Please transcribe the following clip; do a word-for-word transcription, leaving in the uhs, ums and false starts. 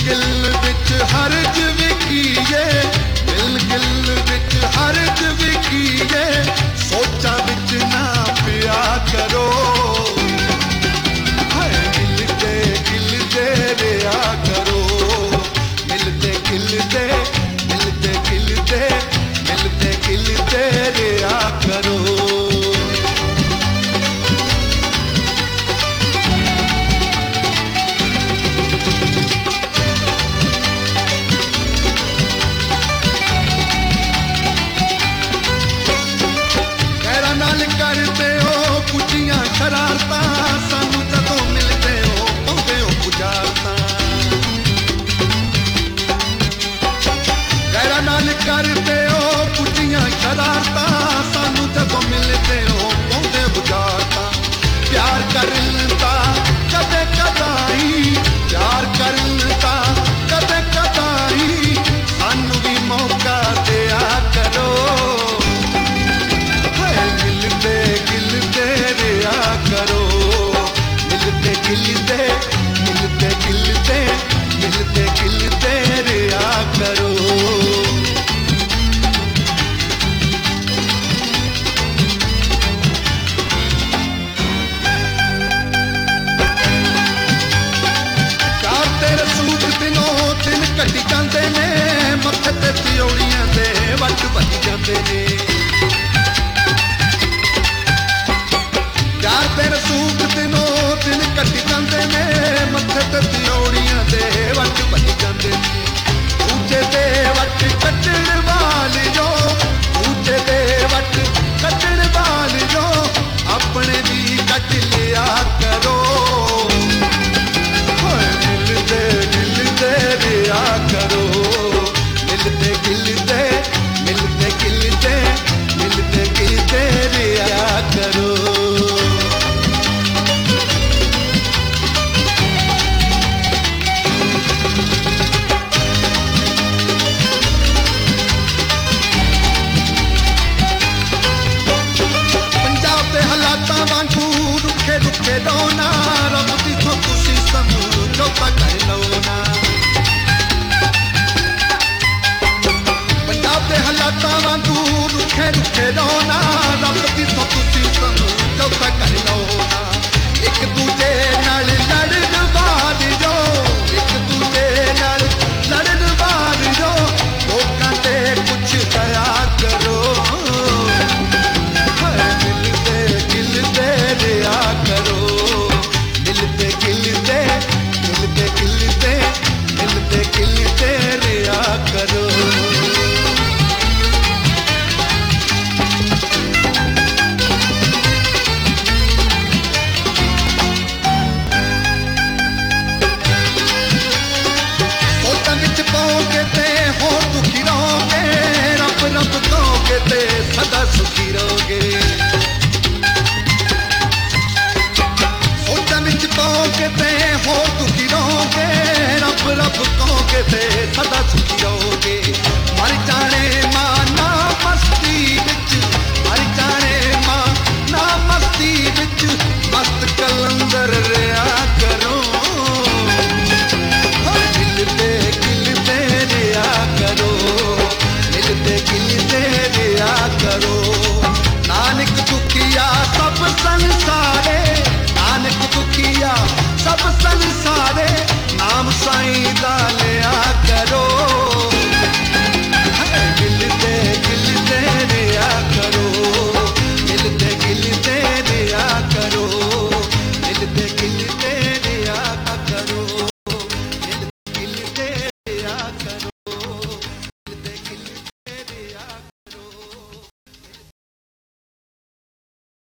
ਗਿਲ ਵਿੱਚ ਹਰਜ ਵਿਖੀਏ, ਮਿਲ ਗਿਲ ਵਿੱਚ ਹਰਜ ਵਿਖੀਏ, ਸੋਚਾਂ ਵਿੱਚ ਨਾ ਪਿਆ ਕਰੋ। ਹਾਏ ਮਿਲਦੇ ਗਿਲਦੇ ਰਿਹਾ ਕਰੋ, ਮਿਲਦੇ ਗਿਲਦੇ ਮਿਲਦੇ ਗਿਲਦੇ ਮਿਲਦੇ ਗਿਲਦੇ ਰਿਹਾ ਕਰੋ। ਕਰਦੇ ਹੋ ਕੁਝੀਆਂ ਸ਼ਰਾਰਤਾਂ, ਸਾਨੂੰ ਜਦੋਂ ਮਿਲਦੇ ਹੋ ਪਾਉਂਦੇ ਹੋ ਬੁਝਾਰਤਾਂ। ਗੈਰਾਂ ਨਾਲ ਕਰਦੇ ਹੋ ਕੁਝੀਆਂ ਸ਼ਰਾਰਤਾਂ, ਸਾਨੂੰ ਜਦੋਂ ਮਿਲਦੇ ਹੋ ਪਾਉਂਦੇ ਬੁਝਾਰਤਾਂ। ਪਿਆਰ ਕਰਨ ਦਾ ਕਦੇ ਕਦਾਈ, ਪਿਆਰ ਕਰਨ ਦਾ ਕਦੇ ਕਦਾਈ, ਸਾਨੂੰ ਵੀ ਮੌਕਾ ਦਿਆ ਕਰੋ। ਮਿਲਦੇ ਗਿਲਦੇ ਰਿਹਾ ਕਰੋ, ਮਿਲਦੇ ਗਿਲਦੇ ਮਿਲਦੇ ਗਿਲਦੇ ਮਿਲਦੇ ਗਿਲਦੇ ਰਿਹਾ ਕਰੋ। ਚਾਰ ਤੇ ਰਸੂਖ ਦਿਨੋਂ ਦਿਨ ਕੱਟੀ ਜਾਂਦੇ ਨੇ, ਮੱਥੇ ਤੇ ਤਿਉੜੀਆਂ ਦੇ ਵੱਟ ਵੱਜ ਜਾਂਦੇ ਨੇ। ਤੇਰੇ ਸੂਖ ਦਿਨੋਂ ਦਿਨ ਕੱਟੀ ਜਾਂਦੇ ਨੇ, ਮੱਥੇ ਤੇ ਤਿਉੜੀਆਂ ਦੇ ਵੱਟ ਵੱਜ ਜਾਂਦੇ ਨੇ। ਦੂਜੇ ਦੇ ਵੱਟ ਕੱਟਣ ਵਾਲਿਓ, ਦੂਜੇ ਦੇ ਵੱਟ ਕੱਟਣ ਵਾਲਿਓ, ਆਪਣੇ ਵੀ ਕੱਟ ਲਿਆ ਕਰੋ। ਹਾਏ ਮਿਲਦੇ ਗਿਲਦੇ ਰਿਹਾ ਕਰੋ, ਮਿਲਦੇ ਗਿਲਦੇ ਮਿਲਦੇ ਗਿਲਦੇ ਮਿਲਦੇ ਗਿਲਦੇ ਰਿਹਾ ਕਰੋ। ਰੁੱਖੇ ਰਹੋ ਨਾ, ਰੱਬ ਦੀ ਤੋਂ ਤੁਸੀਂ ਸਮਝੌਤਾ ਕਰ ਲਓ ਨਾ। ਪੰਜਾਬ ਦੇ ਹਾਲਾਤਾਂ ਵਾਂਗੂ ਰੁੱਖੇ ਰੁੱਖੇ ਰਹੋ ਨਾ, ਰੱਬ ਦੀ ਤੋਂ ਤੁਸੀਂ ਸਮਝੌਤਾ ਕਰ ਲਓ ਨਾ। ਇੱਕ ਦੂਜੇ ਨਾਲ ਲੜਨ ਵਾਲਿਓ, ਇੱਕ ਦੂਜੇ ਨਾਲ ਲੜਨ ਵਾਲਿਓ, ਲੋਕਾਂ ਤੇ ਕੁਛ ਦਇਆ ਕਰੋ। ਮਿਲਦੇ ਗਿਲਦੇ ਰਿਹਾ ਕਰੋ, ਮਿਲਦੇ ਗਿਲਦੇ ਮਿਲਦੇ ਗਿਲਦੇ ਮਿਲਦੇ ਗਿਲਦੇ ਰਿਹਾ ਕਰੋ। ਸੋਚਾਂ ਵਿੱਚ ਪਾਓਗੇ ਤੇ ਹੋਰ ਦੁਖੀ ਰਹੋਗੇ, ਰੱਬ ਰੱਬ ਕਹੋਗੇ ਤੇ ਸਦਾ ਸੁਖੀ ਰਹੋਗੇ। ਕਹੋਗੇ ਤੇ ਹੋਰ ਦੁਖੀ ਰਹੋਗੇ, ਰੱਬ ਰੱਬ ਕਹੋਗੇ ਤੇ ਸਦਾ ਸੁਖੀ ਰਹੋਗੇ। ਮਰ ਜਾਣੇ ਮਾਂ ਨਾ ਮਸਤੀ ਵਿੱਚ, ਮਰ ਜਾਣੇ ਮਾਂ ਨਾ ਮਸਤੀ ਵਿੱਚ, ਮਸਤ ਕਲੰਦਰ ਰਿਹਾ ਕਰੋ। ਮਿਲਦੇ ਗਿਲਦੇ ਰਿਹਾ ਕਰੋ, ਮਿਲਦੇ ਗਿਲਦੇ ਰਿਹਾ ਕਰੋ। ਨਾਨਕ ਦੁਖੀਆ ਸਭ ਸੰਸਾਰੇ, ਨਾਨਕ ਦੁਖੀਆ ਸਭ ਸੰਸਾਰੇ, ਨਾਮ ਸਾਈਂ ਦਾ